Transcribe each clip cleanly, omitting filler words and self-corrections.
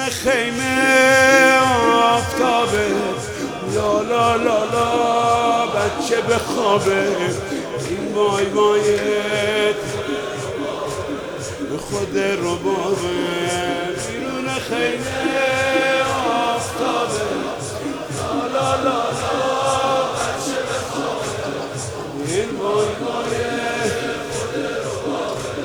خیمه آفتابه، لا لا لا لا بچه به خوابه، این وای وایت به خود ربابه. بیرون خیمه آفتابه، لا لا لا لا بچه به خوابه، این وای وایت خود ربابه.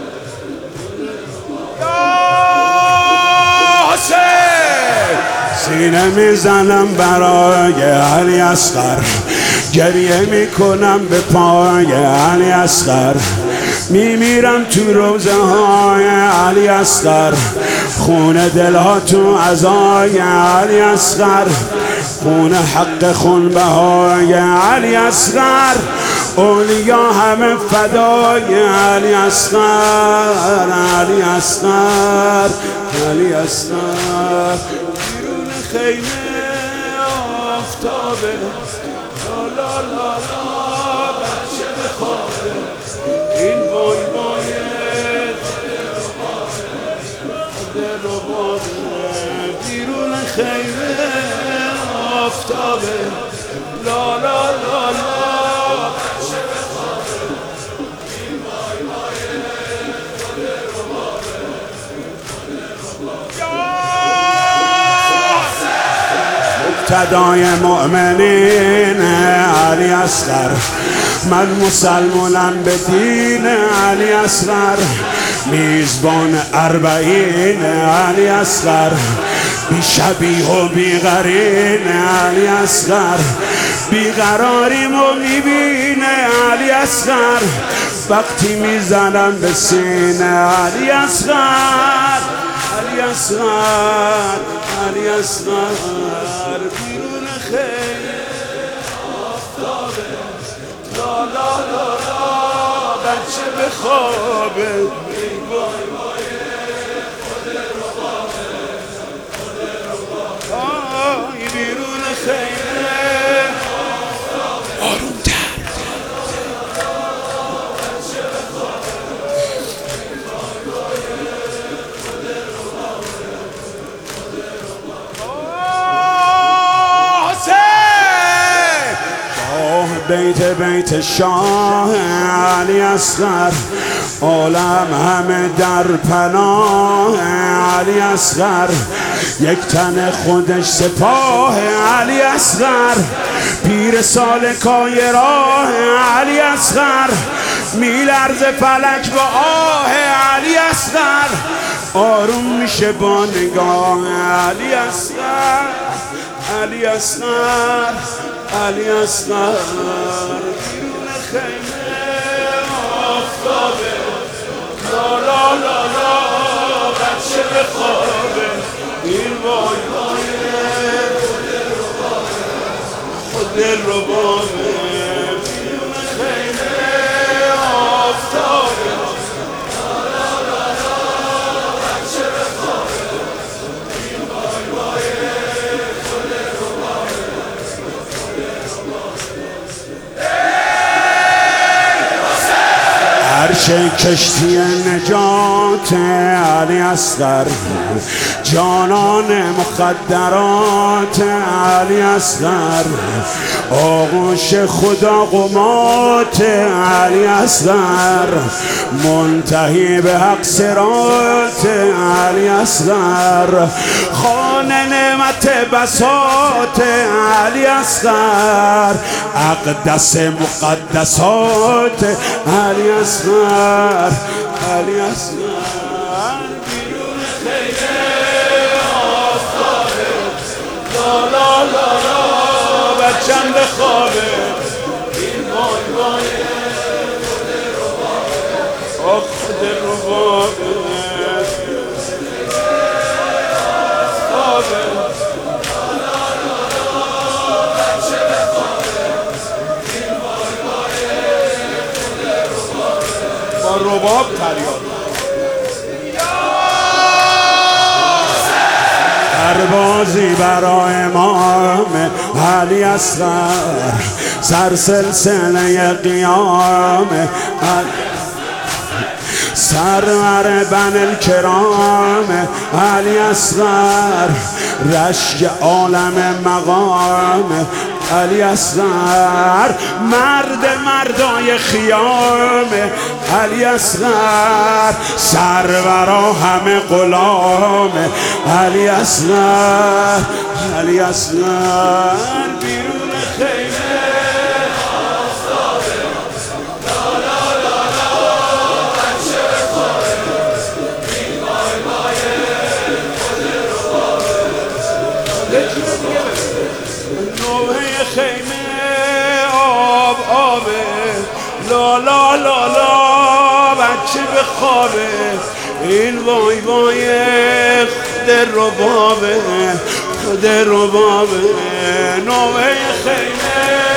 یا حسین سینه میزنم برای علی اصغر، گریه میکنم به پای علی اصغر، میمیرم تو روزه های علی اصغر، خون دلها تو عزای علی اصغر، خون حق خون بهای علی اصغر، اولیا همه فدای علی اصغر، علی اصغر، علی اصغر. بیرون خیمه آفتابه، لا لا لا لا بچه به خوابه، این وای وایت خود ربابه. بیرون خیمه آفتابه، لا لا لا لا بچه به خوابه، این وای وایت خود ربابه. مقتدای مؤمنین علی اصغر، من مسلمانم به دین علی اصغر، میزبان اربعین علی اصغر، بی شبیه و بی قرین علی اصغر، بیقراریمو میبینه علی اصغر، وقتی میزنم به سینه علی اصغر، علی اصغر، علی اصغر. بیرون خیمه آفتابه، لا لا لا لا بچه به خوابه، ای وای وایت خود ربابه، خود ربابه. آی بیرون خیمه آرومتر بچه به خوابه، ای وای وایت خود ربابه، خود ربابه. حسین شاه بیت بیت شاه علی اصغر، عالم همه در پناه علی اصغر، یک تن خودش سپاه علی اصغر، پیر سالکای راه علی اصغر، میلرز فلک با آه علی اصغر، آروم میشه با نگاه علی اصغر، علی اصغر، علی اصغر. بیرون خیمه آفتابه، لا لا لا لا بچه به خوابه، این وای وایت خود ربابه. بیرون خیمه آفتابه، لا لا لا لا بچه به خوابه، این وای وایت خود ربابه، خود ربابه. عرش کشتی نجات علی اصغر، جانان مخدرات علی اصغر، آغوش خدا قمات علی اصغر، منتهی به حق صراط علی اصغر، خان نعمت بساط علی اصغر، اقدس مقدسات علی اصغر، علی اصغر. بیرون خیمه آفتابه، لا لا لا لا بچم به خوابه، این وای وایت خود ربابه، خود ربابه. با رباب تریاد سربازی برای امام علی اصغر، سر سلسله قیام سرور بن الکرام علی اصغر، رشک عالم مقام علی اصغر، مرد مردای خیام علی اصغر، سرورا همه غلام علی اصغر، علی اصغر بیرون خیمه نوحه خیمه آب آبه، لا لا لا لا بچه به خوابه، این وای وای خود ربابه، خود ربابه. نوحه خیمه